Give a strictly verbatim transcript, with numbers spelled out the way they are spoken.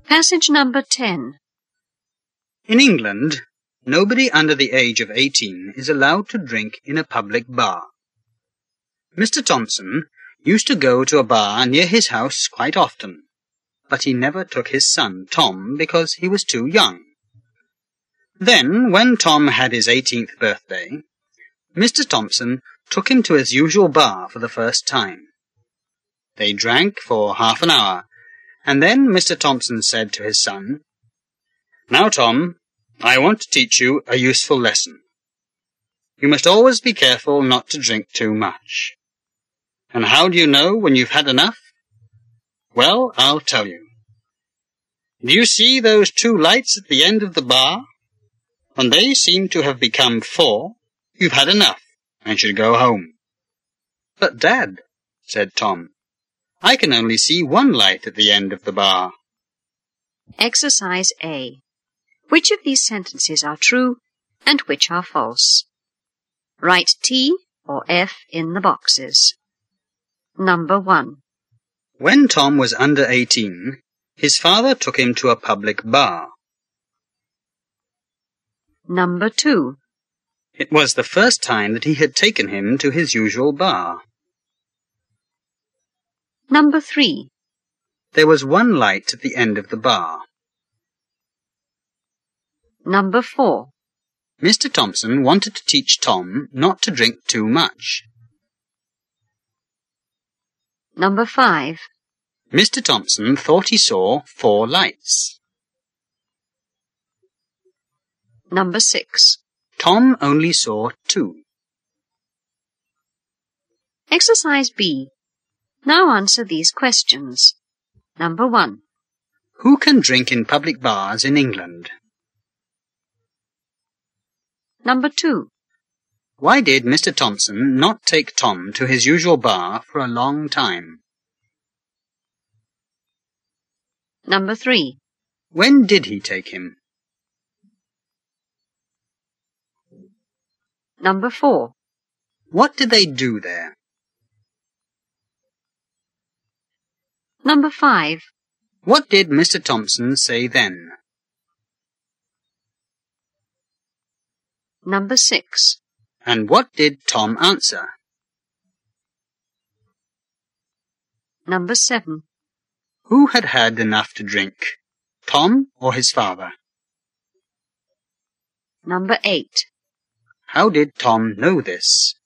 Passage number ten. In England, nobody under the age of eighteen is allowed to drink in a public bar. Mister Thompson used to go to a bar near his house quite often, but he never took his son, Tom, because he was too young. Then, when Tom had his eighteenth birthday, Mister Thompson took him to his usual bar for the first time. They drank for half an hour, and then Mister Thompson said to his son, "Now, Tom, I want to teach you a useful lesson. You must always be careful not to drink too much. And how do you know when you've had enough? Well, I'll tell you. Do you see those two lights at the end of the bar? When they seem to have become four, you've had enough and should go home." "But, Dad," said Tom, "I can only see one light at the end of the bar." Exercise A. Which of these sentences are true and which are false? Write T or F in the boxes. Number one. When Tom was under eighteen, his father took him to a public bar. Number two. It was the first time that he had taken him to his usual bar. Number three. There was one light at the end of the bar. Number four. Mister Thompson wanted to teach Tom not to drink too much. Number five. Mister Thompson thought he saw four lights. Number six. Tom only saw two. Exercise B. Now answer these questions. Number one. Who can drink in public bars in England? Number two. Why did Mister Thompson not take Tom to his usual bar for a long time? Number three. When did he take him? Number four. What did they do there? Number five. What did Mister Thompson say then? Number six. And what did Tom answer? Number seven. Who had had enough to drink, Tom or his father? Number eight. How did Tom know this?